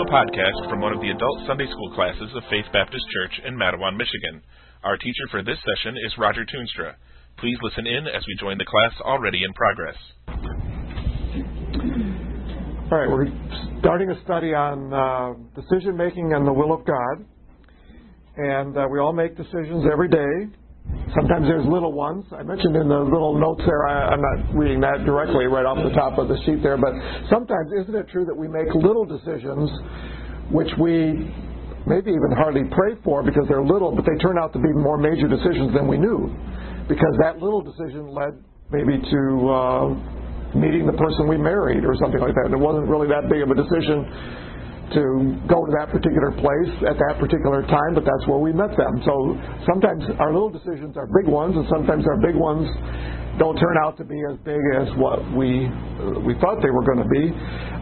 a podcast from one of the adult Sunday school classes of Faith Baptist Church in Mattawan, Michigan. Our teacher for this session is Roger Toonstra. Please listen in as we join the class already in progress. All right, we're starting a study on decision making and the will of God. And we all make decisions every day. Sometimes there's little ones. I mentioned in the little notes there, I'm not reading that directly right off the top of the sheet there, but sometimes isn't it true that we make little decisions which we maybe even hardly pray for because they're little, but they turn out to be more major decisions than we knew, because that little decision led maybe to meeting the person we married or something like that. And it wasn't really that big of a decision to go to that particular place at that particular time, but that's where we met them. So sometimes our little decisions are big ones, and sometimes our big ones don't turn out to be as big as what we thought they were going to be.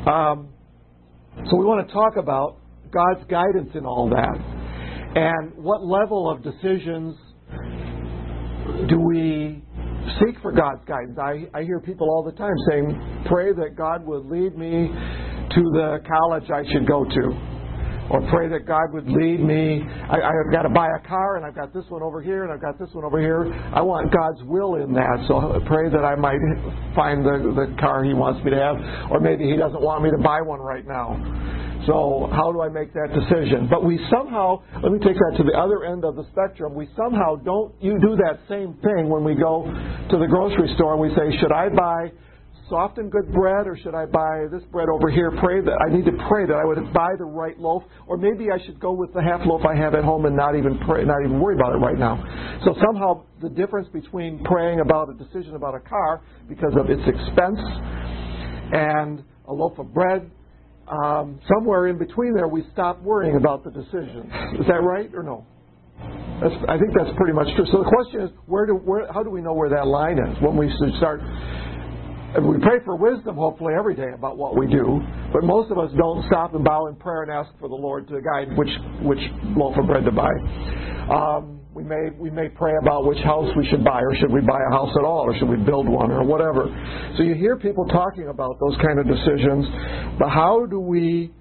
So we want to talk about God's guidance in all that, and what level of decisions do we seek for God's guidance. I hear people all the time saying, pray that God would lead me to the college I should go to, or pray that God would lead me. I've got to buy a car, and I've got this one over here, and I've got this one over here. I want God's will in that, so pray that I might find the car He wants me to have, or maybe He doesn't want me to buy one right now. So how do I make that decision? But we somehow, let me take that to the other end of the spectrum, we somehow don't do that same thing when we go to the grocery store and we say, should I buy soft and good bread, or should I buy this bread over here? I need to pray that I would buy the right loaf, or maybe I should go with the half loaf I have at home and not even worry about it right now. So somehow the difference between praying about a decision about a car because of its expense and a loaf of bread, somewhere in between there we stop worrying about the decision. Is that right or no? I think that's pretty much true. So the question is, how do we know where that line is when we should start? We pray for wisdom, hopefully, every day about what we do, but most of us don't stop and bow in prayer and ask for the Lord to guide which loaf of bread to buy. We may pray about which house we should buy, or should we buy a house at all, or should we build one, or whatever. So you hear people talking about those kind of decisions, but how do we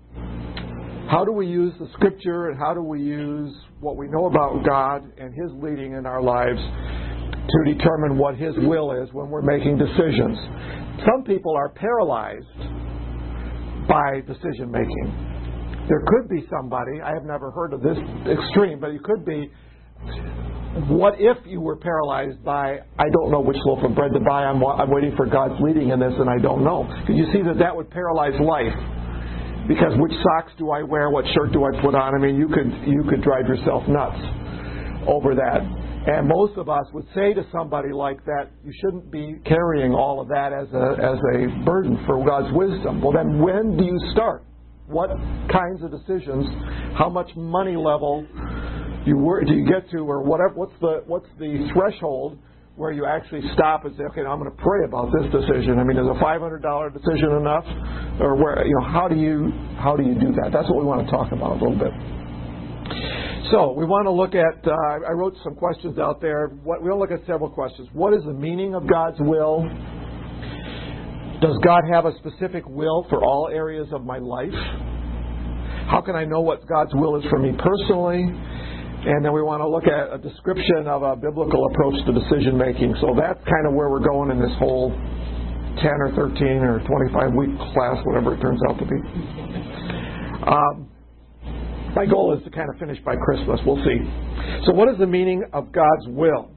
use the Scripture, and how do we use what we know about God and His leading in our lives to determine what His will is when we're making decisions? Some people are paralyzed by decision making. There could be somebody, I have never heard of this extreme, but it could be, what if you were paralyzed by, I don't know which loaf of bread to buy, I'm waiting for God's leading in this and I don't know. Because you see that would paralyze life. Because which socks do I wear, what shirt do I put on? I mean, you could drive yourself nuts over that. And most of us would say to somebody like that, you shouldn't be carrying all of that as a burden for God's wisdom. Well, then when do you start? What kinds of decisions? How much money level do you get to, or whatever? What's the threshold where you actually stop and say, okay, now I'm going to pray about this decision? I mean, is a $500 decision enough, or how do you do that? That's what we want to talk about a little bit. So we want to look at, I wrote some questions out there. We're going to look at several questions. What is the meaning of God's will? Does God have a specific will for all areas of my life? How can I know what God's will is for me personally? And then we want to look at a description of a biblical approach to decision making. So that's kind of where we're going in this whole 10 or 13 or 25-week class, whatever it turns out to be. My goal is to kind of finish by Christmas. We'll see. So what is the meaning of God's will?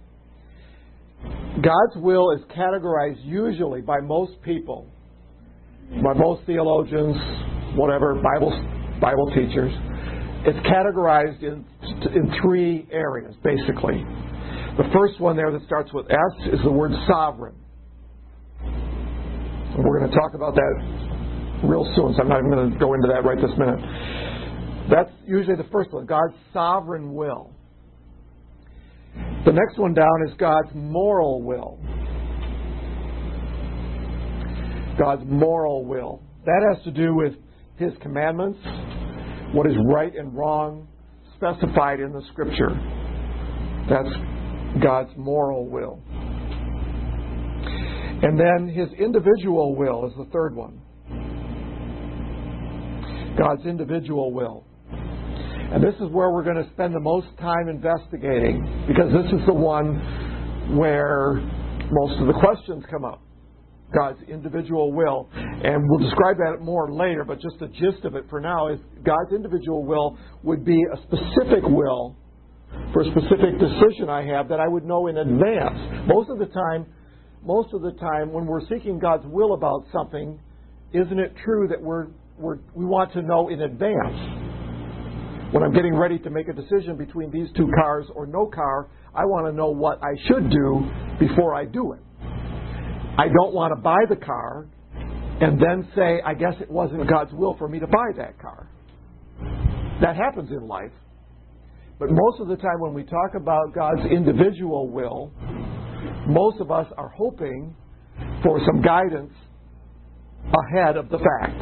God's will is categorized usually by most people, by most theologians, whatever, Bible teachers. It's categorized in three areas, basically. The first one there that starts with S is the word sovereign. And we're going to talk about that real soon, so I'm not even going to go into that right this minute. That's usually the first one, God's sovereign will. The next one down is God's moral will. God's moral will. That has to do with His commandments, what is right and wrong, specified in the Scripture. That's God's moral will. And then His individual will is the third one. God's individual will. And this is where we're going to spend the most time investigating, because this is the one where most of the questions come up. God's individual will. And we'll describe that more later, but just the gist of it for now is God's individual will would be a specific will for a specific decision I have that I would know in advance. Most of the time when we're seeking God's will about something, isn't it true that we want to know in advance? When I'm getting ready to make a decision between these two cars or no car, I want to know what I should do before I do it. I don't want to buy the car and then say, I guess it wasn't God's will for me to buy that car. That happens in life. But most of the time when we talk about God's individual will, most of us are hoping for some guidance ahead of the fact.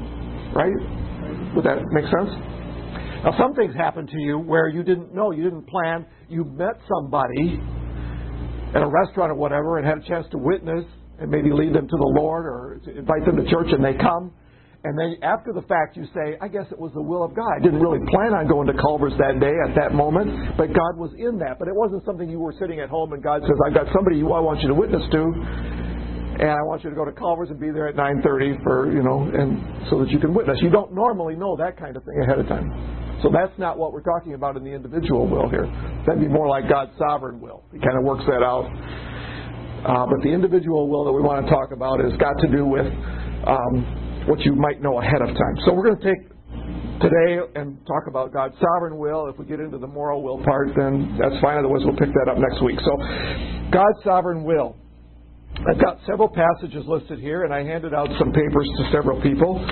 Right? Would that make sense? Now, some things happen to you where you didn't know, you didn't plan, you met somebody at a restaurant or whatever and had a chance to witness and maybe lead them to the Lord or invite them to church, and they come. And then after the fact you say, I guess it was the will of God. I didn't really plan on going to Culver's that day at that moment, but God was in that. But it wasn't something you were sitting at home and God says, I've got somebody who I want you to witness to, and I want you to go to Culver's and be there at 9:30 for, and so that you can witness. You don't normally know that kind of thing ahead of time. So that's not what we're talking about in the individual will here. That'd be more like God's sovereign will. He kind of works that out. But the individual will that we want to talk about has got to do with what you might know ahead of time. So we're going to take today and talk about God's sovereign will. If we get into the moral will part, then that's fine. Otherwise, we'll pick that up next week. So God's sovereign will. I've got several passages listed here, and I handed out some papers to several people.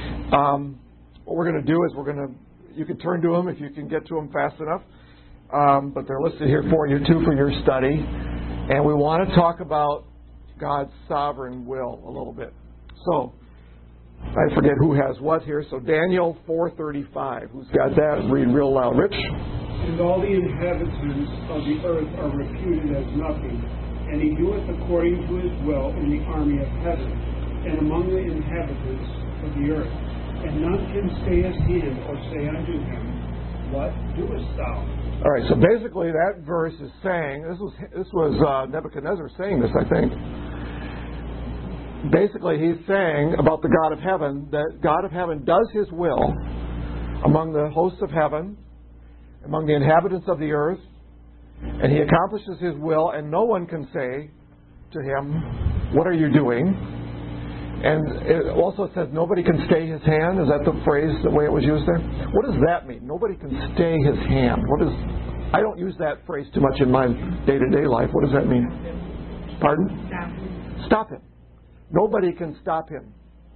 What we're going to do is you can turn to them if you can get to them fast enough. But they're listed here for you, too, for your study. And we want to talk about God's sovereign will a little bit. So, I forget who has what here. So, Daniel 4:35. Who's got that? Read real loud. Rich? And all the inhabitants of the earth are reputed as nothing, and he doeth according to his will in the army of heaven, and among the inhabitants of the earth. And none can stay his hand or say unto him, What doest thou? All right, so basically that verse is saying, this was Nebuchadnezzar saying this, I think. Basically he's saying about the God of heaven, that God of heaven does his will among the hosts of heaven, among the inhabitants of the earth, and he accomplishes his will, and no one can say to him, What are you doing? And it also says nobody can stay his hand. Is that the phrase, the way it was used there? What does that mean? Nobody can stay his hand. I don't use that phrase too much in my day-to-day life. What does that mean? Pardon? Stop him. Nobody can stop him.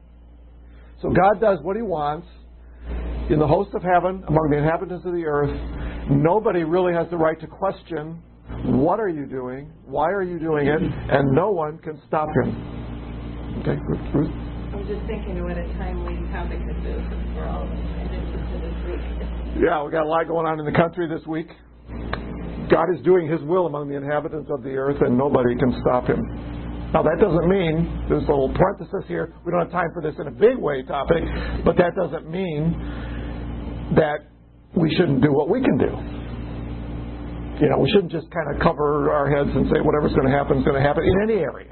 So God does what he wants in the host of heaven, among the inhabitants of the earth. Nobody really has the right to question, what are you doing? Why are you doing it? And no one can stop him. Okay, Ruth? I'm just thinking what a timely topic this is for all of us, and it's for this week. Yeah, we got a lot going on in the country this week. God is doing his will among the inhabitants of the earth, and nobody can stop him. Now, that doesn't mean, there's a little parenthesis here, we don't have time for this in a big way topic, but that doesn't mean that we shouldn't do what we can do. We shouldn't just kind of cover our heads and say whatever's going to happen is going to happen in any area.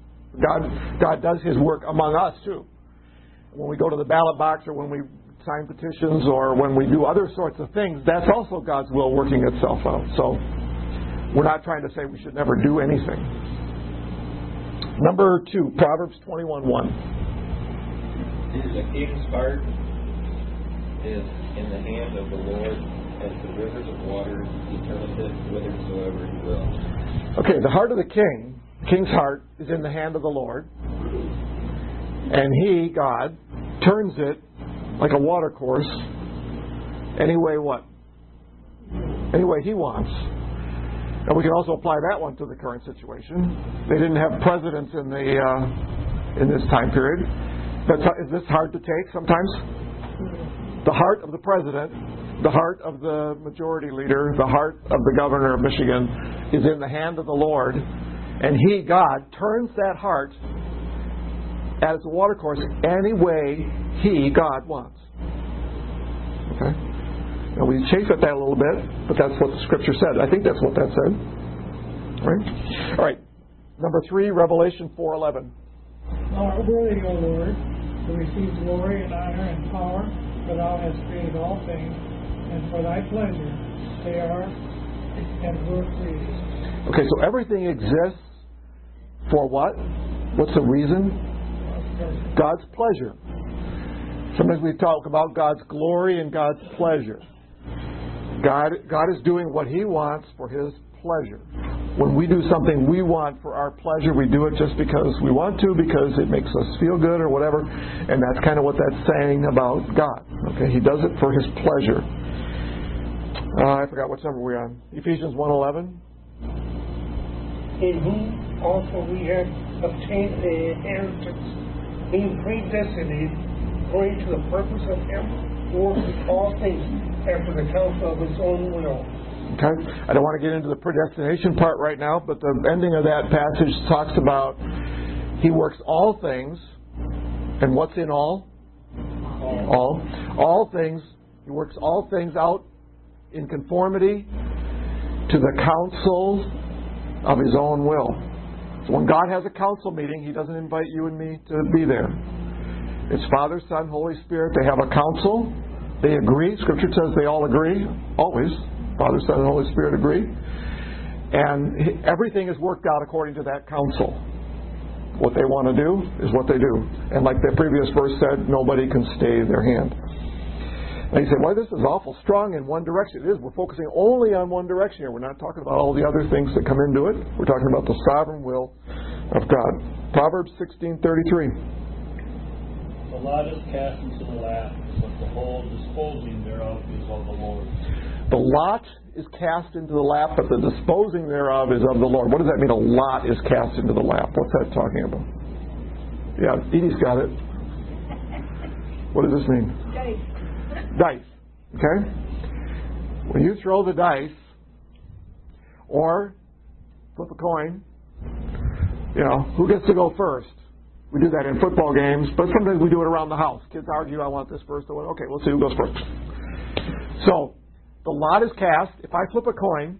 God does his work among us, too. When we go to the ballot box or when we sign petitions or when we do other sorts of things, that's also God's will working itself out. So we're not trying to say we should never do anything. Number 2, Proverbs 21:1. The king's heart is in the hand of the Lord, as the rivers of water. He turneth it whithersoever he will. Okay, the heart of the king's heart is in the hand of the Lord. And he, God, turns it like a water course any way he wants. And we can also apply that one to the current situation. They didn't have presidents in this time period. Is this hard to take sometimes? The heart of the president, the heart of the majority leader, the heart of the governor of Michigan is in the hand of the Lord. And he, God, turns that heart as a watercourse any way he, God, wants. Okay? Now we chafe at that a little bit, but that's what the Scripture said. I think that's what that said. All right. Number 3, Revelation 4:11. Thou art worthy, O Lord, to receive glory and honor and power, for thou hast created all things, and for thy pleasure they are and were created. Okay, so everything exists for what? What's the reason? God's pleasure. Sometimes we talk about God's glory and God's pleasure. God is doing what He wants for His pleasure. When we do something we want for our pleasure, we do it just because we want to, because it makes us feel good or whatever. And that's kind of what that's saying about God. Okay, He does it for His pleasure. I forgot what number we're on. Ephesians 1:11. In whom also we have obtained an inheritance, being predestinated according to the purpose of Him who works all things after the counsel of His own will. Okay, I don't want to get into the predestination part right now, but the ending of that passage talks about He works all things, and what's in all? All things. He works all things out in conformity to the counsel of His own will. So when God has a council meeting, He doesn't invite you and me to be there. It's Father, Son, Holy Spirit. They have a council. They agree. Scripture says they all agree. Always. Father, Son, and Holy Spirit agree. And everything is worked out according to that counsel. What they want to do is what they do. And like the previous verse said, nobody can stay their hand. And you say, well, this is awful strong in one direction. It is. We're focusing only on one direction here. We're not talking about all the other things that come into it. We're talking about the sovereign will of God. Proverbs 16:33. The lot is cast into the lap, but the whole disposing thereof is of the Lord. The lot is cast into the lap, but the disposing thereof is of the Lord. What does that mean, a lot is cast into the lap? What's that talking about? Yeah, Edie's got it. What does this mean? Dice. Okay? When you throw the dice or flip a coin, who gets to go first? We do that in football games, but sometimes we do it around the house. Kids argue, I want this first. Okay, we'll see who goes first. So, the lot is cast. If I flip a coin,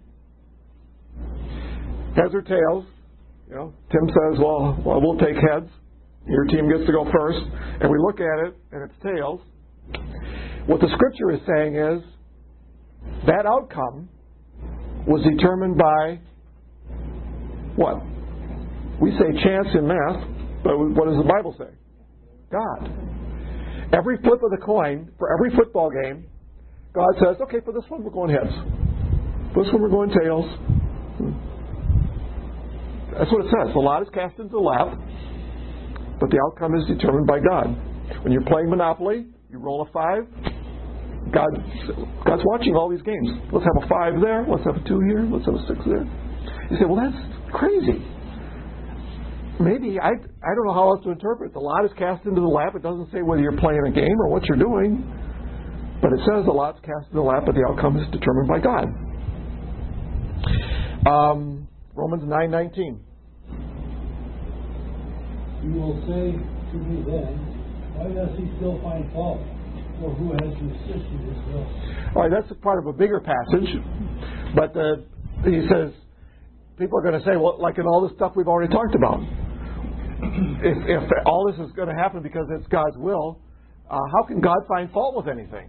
heads or tails, Tim says, well, we'll take heads. Your team gets to go first. And we look at it, and it's tails. What the Scripture is saying is that outcome was determined by what? We say chance in math, but what does the Bible say? God. Every flip of the coin for every football game, God says, okay, for this one we're going heads. For this one we're going tails. That's what it says. The lot is cast into the lap, but the outcome is determined by God. When you're playing Monopoly, you roll a 5. God's watching all these games. Let's have a 5 there. Let's have a 2 here. Let's have a 6 there. You say, well, that's crazy. Maybe, I don't know how else to interpret it. The lot is cast into the lap. It doesn't say whether you're playing a game or what you're doing. But it says the lot's cast into the lap, but the outcome is determined by God. Romans 9:19. You will say to me then, why does he still find fault? Or who has resisted his will? All right, that's a part of a bigger passage. But he says, people are going to say, well, like in all the stuff we've already talked about, if all this is going to happen because it's God's will, how can God find fault with anything?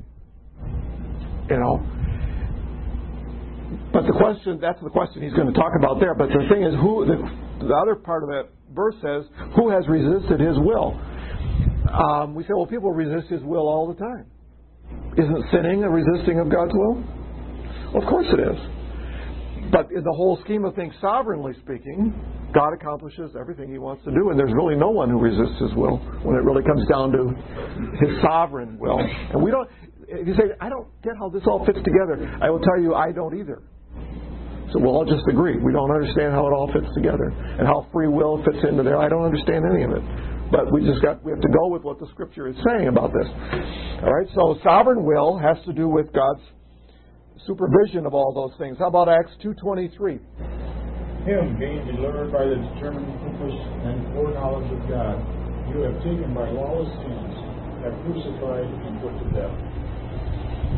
But that's the question he's going to talk about there. But the thing is, the other part of that verse says, who has resisted his will? We say, well, people resist his will all the time. Isn't sinning a resisting of God's will? Well, of course it is. But in the whole scheme of things, sovereignly speaking, God accomplishes everything He wants to do, and there's really no one who resists His will when it really comes down to His sovereign will. And we don't. If you say, I don't get how this all fits together, I will tell you, I don't either. So we'll all just agree. We don't understand how it all fits together and how free will fits into there. I don't understand any of it. But we have to go with what the Scripture is saying about this. All right. So sovereign will has to do with God's supervision of all those things. How about Acts 2:23? Him being delivered by the determined purpose and foreknowledge of God, you have taken by lawless hands, have crucified and put to death.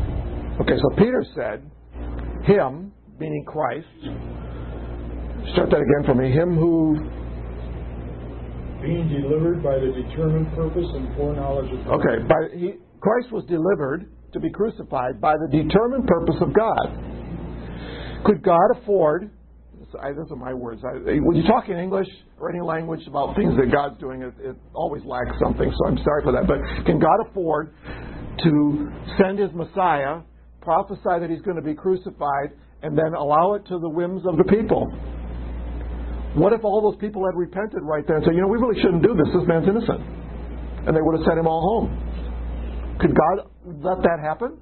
Okay, so Peter said, him, meaning Christ. Start that again for me. Him who... Being delivered by the determined purpose and foreknowledge of God. Okay, Christ was delivered to be crucified by the determined purpose of God. Could God afford... Those are my words. When you talk in English or any language about things that God's doing, it always lacks something, so I'm sorry for that. But can God afford to send His Messiah, prophesy that He's going to be crucified, and then allow it to the whims of the people? What if all those people had repented right there and said, we really shouldn't do this. This man's innocent. And they would have sent him all home. Could God let that happen?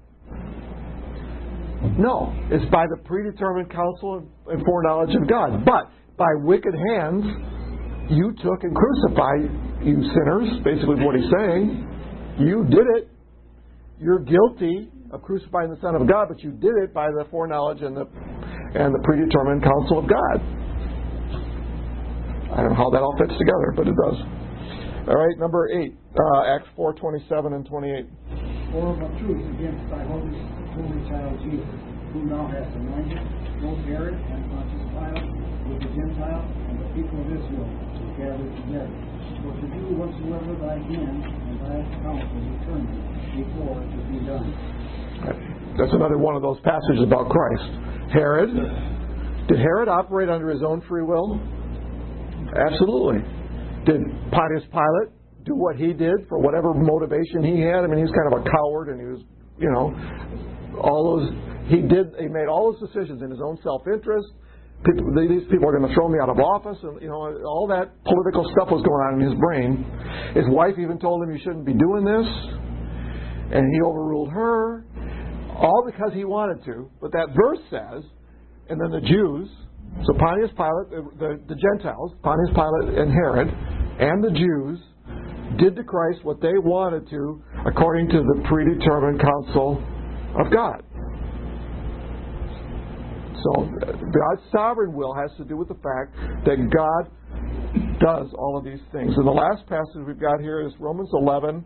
No. It's by the predetermined counsel and foreknowledge of God. But by wicked hands, you took and crucified, you sinners, basically what he's saying. You did it. You're guilty of crucifying the Son of God, but you did it by the foreknowledge and the predetermined counsel of God. I don't know how that all fits together, but it does. All right, number 8, Acts 4:27 and 28. For of a truth against thy holy child Jesus, whom thou hast anointed, both Herod and Pontius Pilate, with the Gentiles and the people of Israel, gathered together, for to do whatsoever thy hand and thy counsel determined before to be done. That's another one of those passages about Christ. Herod. Did Herod operate under his own free will? Absolutely. Did Pontius Pilate do what he did for whatever motivation he had? I mean, he's kind of a coward, and he was, he made all those decisions in his own self-interest. These people are going to throw me out of office, and all that political stuff was going on in his brain. His wife even told him, you shouldn't be doing this, and he overruled her, all because he wanted to. But that verse says, and then the Jews, so Pontius Pilate, the Gentiles, Pontius Pilate and Herod, and the Jews did to Christ what they wanted to according to the predetermined counsel of God. So God's sovereign will has to do with the fact that God does all of these things. And the last passage we've got here is Romans 11,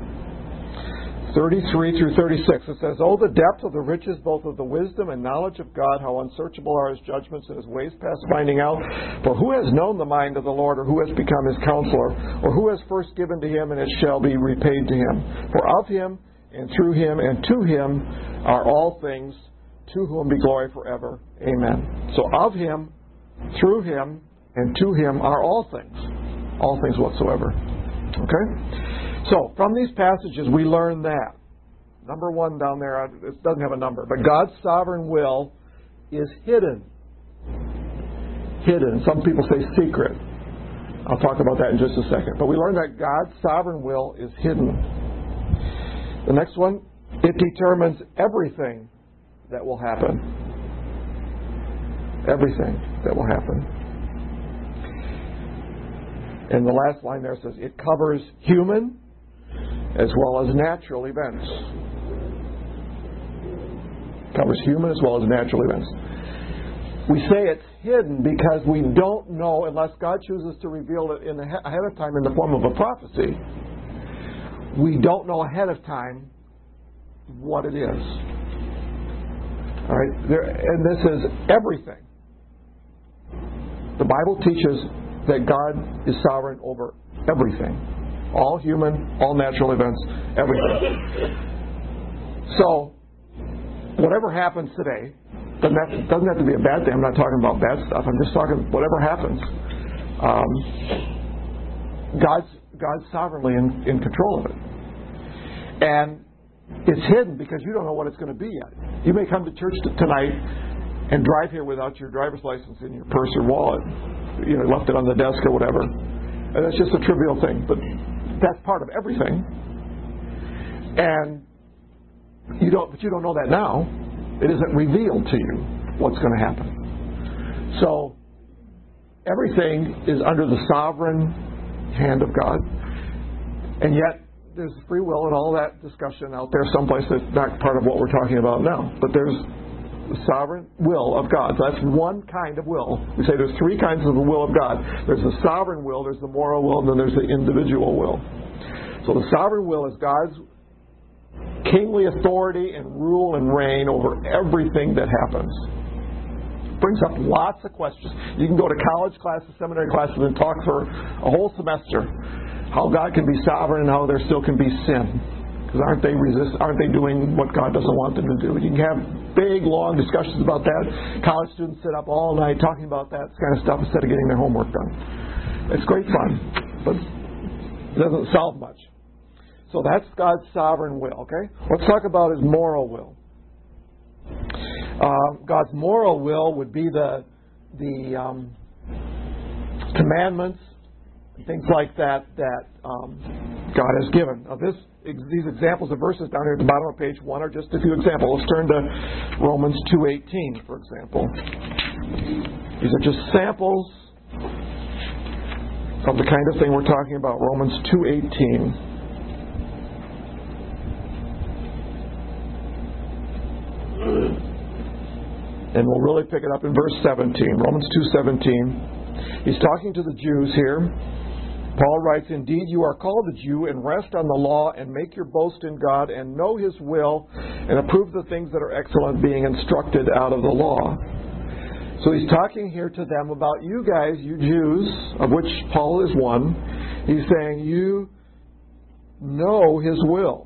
33 through 36. It says, "Oh, the depth of the riches both of the wisdom and knowledge of God, how unsearchable are His judgments and His ways past finding out. For who has known the mind of the Lord, or who has become His counselor, or who has first given to Him, and it shall be repaid to Him? For of Him, and through Him, and to Him are all things, to whom be glory forever. Amen." So of Him, through Him, and to Him are all things whatsoever. Okay? So, from these passages, we learn that. Number 1 down there, it doesn't have a number, but God's sovereign will is hidden. Hidden. Some people say secret. I'll talk about that in just a second. But we learn that God's sovereign will is hidden. The next one, it determines everything that will happen. Everything that will happen. And the last line there says, it covers human as well as natural events. Covers human as well as natural events. We say it's hidden because we don't know, unless God chooses to reveal it ahead of time in the form of a prophecy, we don't know ahead of time what it is. All right? And this is everything. The Bible teaches that God is sovereign over everything. All human, all natural events, everything. So, whatever happens today, doesn't have to be a bad thing. I'm not talking about bad stuff. I'm just talking whatever happens. God's sovereignly in control of it. And it's hidden because you don't know what it's going to be yet. You may come to church tonight and drive here without your driver's license in your purse or wallet. Left it on the desk or whatever. And that's just a trivial thing. But that's part of everything. And you don't know that now. It isn't revealed to you what's going to happen. So everything is under the sovereign hand of God. And yet there's free will and all that discussion out there someplace that's not part of what we're talking about now. But there's the sovereign will of God. So that's one kind of will. We say there's 3 kinds of the will of God. There's the sovereign will, there's the moral will, and then there's the individual will. So the sovereign will is God's kingly authority and rule and reign over everything that happens. Brings up lots of questions. You can go to college classes, seminary classes, and talk for a whole semester how God can be sovereign and how there still can be sin. Because aren't they doing what God doesn't want them to do? You can have big, long discussions about that. College students sit up all night talking about that kind of stuff instead of getting their homework done. It's great fun, but it doesn't solve much. So that's God's sovereign will, okay? Let's talk about His moral will. God's moral will would be the commandments, things like that God has given. Now these examples of verses down here at the bottom of page 1 are just a few examples. Let's turn to Romans 2:18, for example. These are just samples of the kind of thing we're talking about. Romans 2:18. And we'll really pick it up in verse 17. Romans 2:17. He's talking to the Jews here. Paul writes, "Indeed, you are called a Jew and rest on the law and make your boast in God and know His will and approve the things that are excellent, being instructed out of the law." So he's talking here to them about you guys, you Jews, of which Paul is one. He's saying you know His will.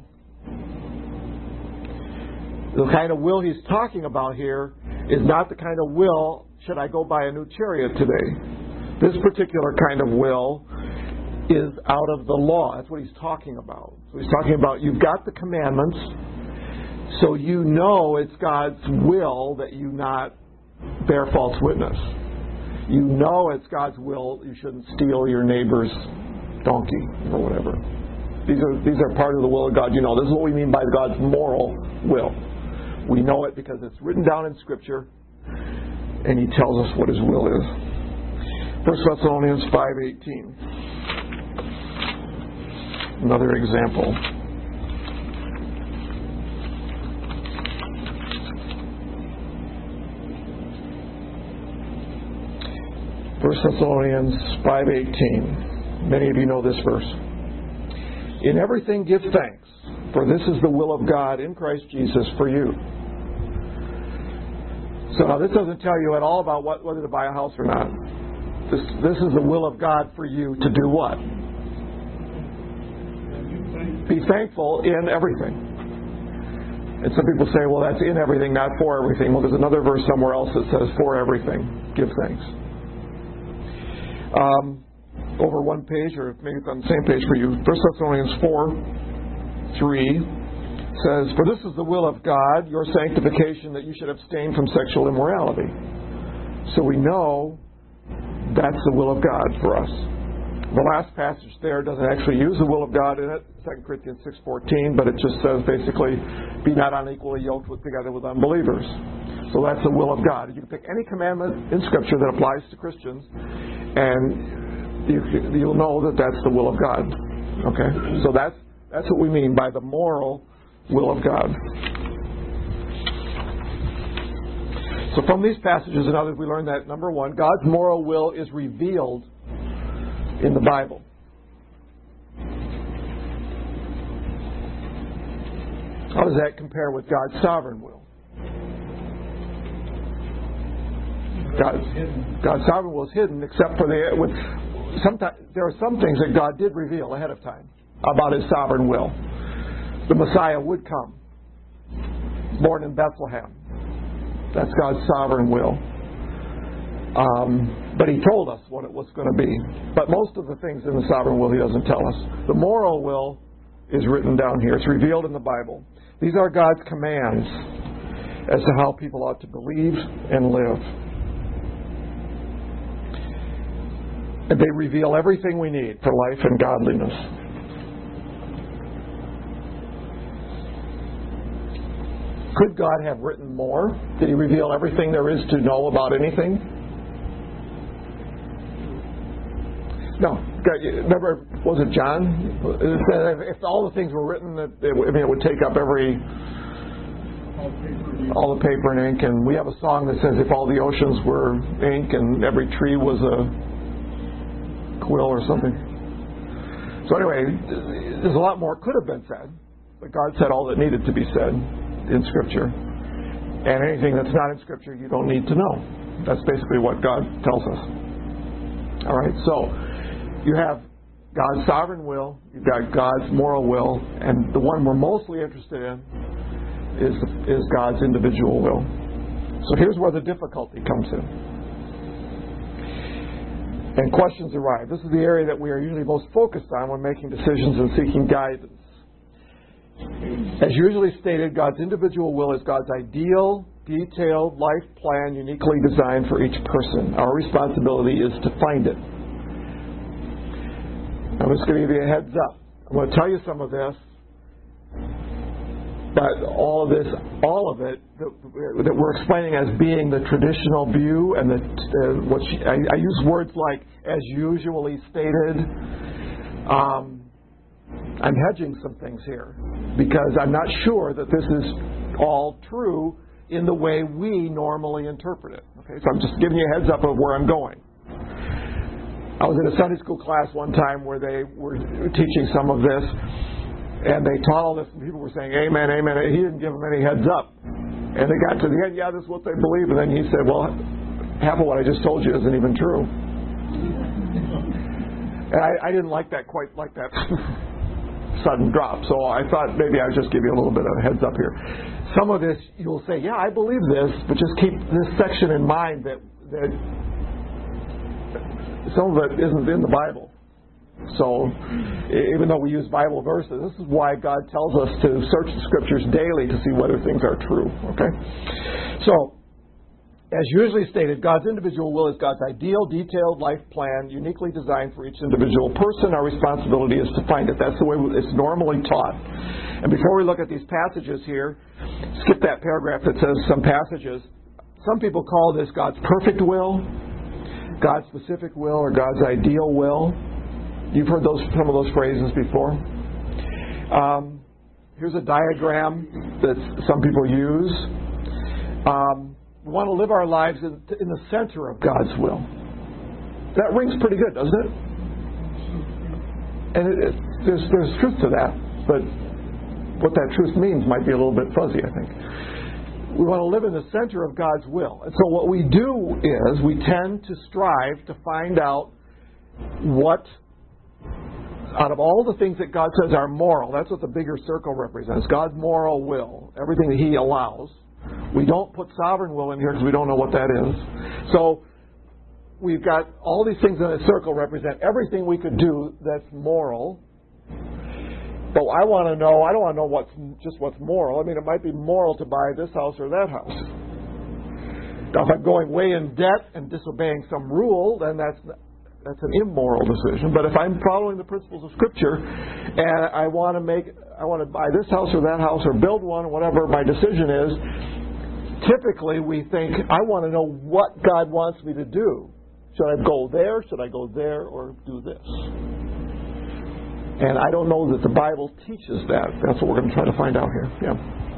The kind of will he's talking about here is not the kind of will, should I go buy a new chariot today? This particular kind of will is out of the law. That's what he's talking about. So he's talking about you've got the commandments, so you know it's God's will that you not bear false witness. You know it's God's will you shouldn't steal your neighbor's donkey or whatever. These are part of the will of God. You know, this is what we mean by God's moral will. We know it because it's written down in Scripture, and He tells us what His will is. 1 Thessalonians 5:18. Another example. First Thessalonians 5:18. Many of you know this verse. "In everything give thanks, for this is the will of God in Christ Jesus for you." So now this doesn't tell you at all about whether to buy a house or not. This is the will of God for you to do what? Be thankful in everything. And some people say, well, that's in everything, not for everything. Well, there's another verse somewhere else that says for everything, give thanks. Over one page, or maybe it's on the same page for you, 1 Thessalonians 4:3 says, "For this is the will of God, your sanctification, that you should abstain from sexual immorality." So we know that's the will of God for us. The last passage there doesn't actually use the will of God in it, 2 Corinthians 6:14, but it just says basically, be not unequally yoked together with unbelievers. So that's the will of God. You can pick any commandment in Scripture that applies to Christians, and you'll know that that's the will of God. Okay? So that's what we mean by the moral will of God. So from these passages and others, we learn that, number one, God's moral will is revealed in the Bible. How does that compare with God's sovereign will? God's sovereign will is hidden, except for sometimes there are some things that God did reveal ahead of time about His sovereign will. The Messiah would come, born in Bethlehem. That's God's sovereign will. But He told us what it was going to be. But most of the things in the sovereign will He doesn't tell us. The moral will is written down here. It's revealed in the Bible. These are God's commands as to how people ought to believe and live. And they reveal everything we need for life and godliness. Could God have written more? Did He reveal everything there is to know about anything? No. Remember, was it John? It said if all the things were written, it would take up all the paper and ink. And we have a song that says if all the oceans were ink and every tree was a quill or something. So anyway, there's a lot more could have been said. But God said all that needed to be said in Scripture. And anything that's not in Scripture, you don't need to know. That's basically what God tells us. All right, so you have God's sovereign will, you've got God's moral will, and the one we're mostly interested in is God's individual will. So here's where the difficulty comes in. And questions arise. This is the area that we are usually most focused on when making decisions and seeking guidance. As usually stated, God's individual will is God's ideal, detailed life plan uniquely designed for each person. Our responsibility is to find it. I'm just going to give you a heads up. I'm going to tell you some of this, but all of it that we're explaining as being the traditional view, and I use words like "as usually stated." I'm hedging some things here because I'm not sure that this is all true in the way we normally interpret it. Okay, so I'm just giving you a heads up of where I'm going. I was in a Sunday school class one time where they were teaching some of this, and they taught all this, and people were saying, "Amen, amen." He didn't give them any heads up. And they got to the end, "Yeah, this is what they believe." And then he said, "Well, half of what I just told you isn't even true." And I didn't like that, quite like that sudden drop. So I thought maybe I would just give you a little bit of a heads up here. Some of this, you'll say, "Yeah, I believe this," but just keep this section in mind that some of it isn't in the Bible. So even though we use Bible verses, this is why God tells us to search the Scriptures daily to see whether things are true. Okay? So, as usually stated, God's individual will is God's ideal, detailed life plan, uniquely designed for each individual person. Our responsibility is to find it. That's the way it's normally taught. And before we look at these passages here, skip that paragraph that says some passages. Some people call this God's perfect will, God's specific will, or God's ideal will. You've heard some of those phrases before. Here's a diagram that some people use. We want to live our lives in the center of God's will. That rings pretty good, doesn't it? And there's truth to that, but what that truth means might be a little bit fuzzy, I think. We want to live in the center of God's will. And so what we do is we tend to strive to find out what, out of all the things that God says are moral, that's what the bigger circle represents, God's moral will, everything that He allows. We don't put sovereign will in here because we don't know what that is. So we've got all these things in a circle represent everything we could do that's moral. But I don't want to know what's moral. I mean, it might be moral to buy this house or that house. Now, if I'm going way in debt and disobeying some rule, then that's an immoral decision. But if I'm following the principles of Scripture and I want to buy this house or that house or build one, or whatever my decision is, typically we think, I want to know what God wants me to do. Should I go there? Should I go there? Or do this? And I don't know that the Bible teaches that. That's what we're going to try to find out here. Yeah.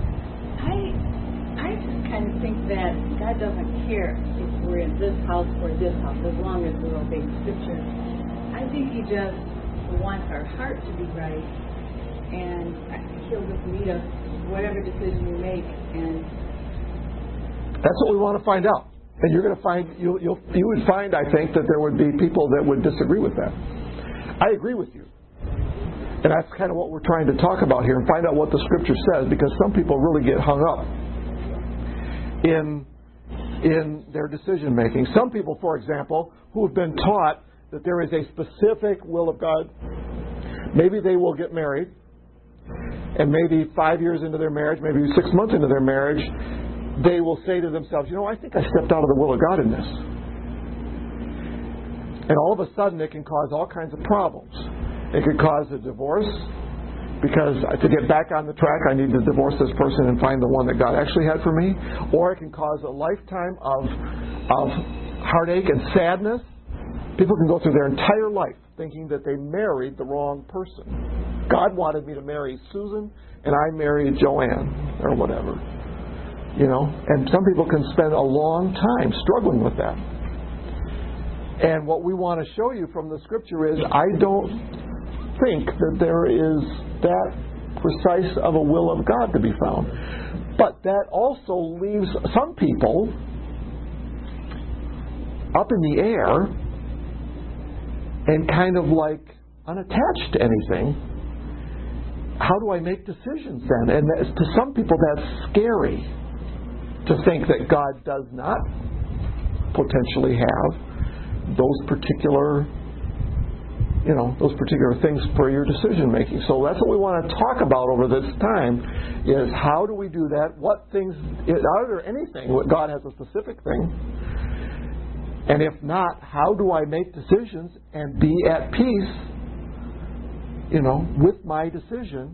I just kind of think that God doesn't care if we're in this house or this house, as long as we obey Scripture. I think He just wants our heart to be right, and He'll just meet us whatever decision we make. And that's what we want to find out. And you're going to find you would find, I think, that there would be people that would disagree with that. I agree with you. And that's kind of what we're trying to talk about here and find out what the Scripture says, because some people really get hung up in their decision making. Some people, for example, who have been taught that there is a specific will of God, maybe they will get married, and maybe 5 years into their marriage, maybe 6 months into their marriage, they will say to themselves, I think I stepped out of the will of God in this. And all of a sudden it can cause all kinds of problems. It could cause a divorce, because to get back on the track, I need to divorce this person and find the one that God actually had for me. Or it can cause a lifetime of heartache and sadness. People can go through their entire life thinking that they married the wrong person. God wanted me to marry Susan, and I married Joanne, or whatever. And some people can spend a long time struggling with that. And what we want to show you from the Scripture is, I don't think that there is that precise of a will of God to be found. But that also leaves some people up in the air and kind of like unattached to anything. How do I make decisions then? And to some people that's scary, to think that God does not potentially have those particular things for your decision making. So that's what we want to talk about over this time, is how do we do that? What things, are there anything where God has a specific thing? And if not, how do I make decisions and be at peace, with my decision,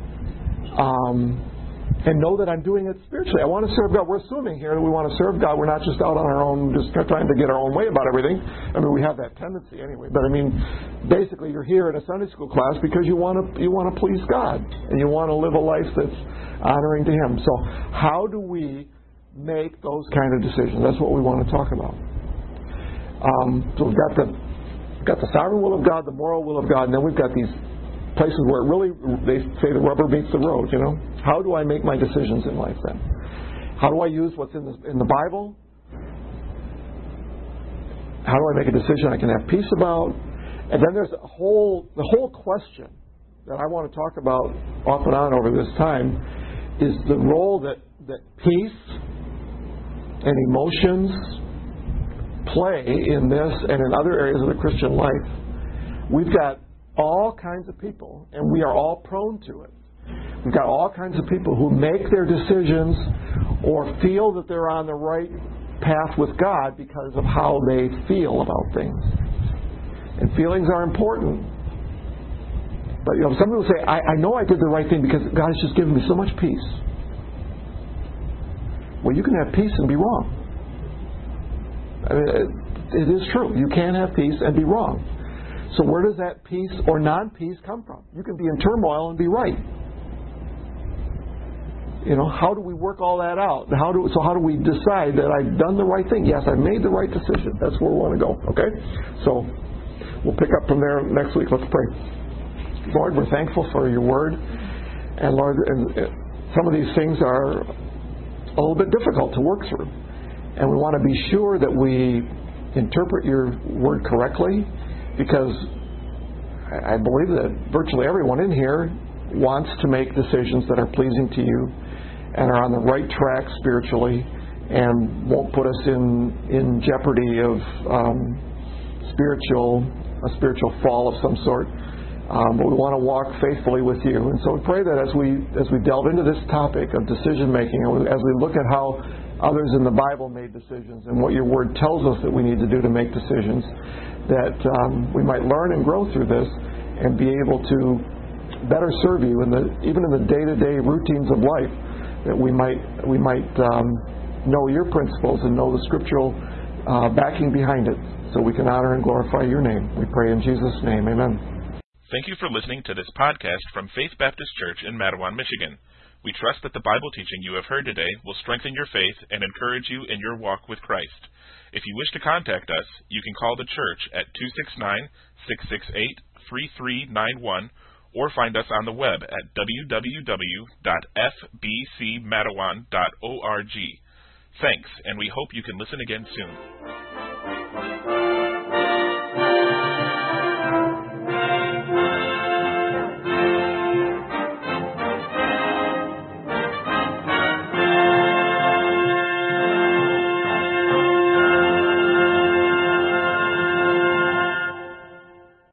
and know that I'm doing it spiritually? I want to serve God. We're assuming here that we want to serve God. We're not just out on our own, just trying to get our own way about everything. I mean, we have that tendency anyway. But I mean, basically, you're here in a Sunday school class because you want to please God and you want to live a life that's honoring to Him. So, how do we make those kind of decisions? That's what we want to talk about. So we've got the sovereign will of God, the moral will of God, and then we've got these places where they say the rubber meets the road. How do I make my decisions in life then? How do I use what's in the Bible? How do I make a decision I can have peace about? And then there's the whole question that I want to talk about off and on over this time is the role that peace and emotions play in this and in other areas of the Christian life. We've got all kinds of people, and we are all prone to it. We've got all kinds of people who make their decisions or feel that they're on the right path with God because of how they feel about things. And feelings are important. But some people say, I know I did the right thing because God has just given me so much peace. Well, you can have peace and be wrong. I mean, it is true. You can have peace and be wrong. So where does that peace or non-peace come from? You can be in turmoil and be right. How do we work all that out? How do we decide that I've done the right thing? Yes, I've made the right decision. That's where we want to go. Okay? So we'll pick up from there next week. Let's pray. Lord, we're thankful for your word. And Lord, some of these things are a little bit difficult to work through. And we want to be sure that we interpret your word correctly, because I believe that virtually everyone in here wants to make decisions that are pleasing to you and are on the right track spiritually and won't put us in jeopardy of a spiritual fall of some sort. But we want to walk faithfully with you. And so we pray that as we delve into this topic of decision making, and as we look at how others in the Bible made decisions and what your word tells us that we need to do to make decisions, that we might learn and grow through this and be able to better serve you even in the day-to-day routines of life, that we might know your principles and know the scriptural backing behind it, so we can honor and glorify your name. We pray in Jesus' name. Amen. Thank you for listening to this podcast from Faith Baptist Church in Matawan, Michigan. We trust that the Bible teaching you have heard today will strengthen your faith and encourage you in your walk with Christ. If you wish to contact us, you can call the church at 269-668-3391 or find us on the web at www.fbcmatawan.org. Thanks, and we hope you can listen again soon.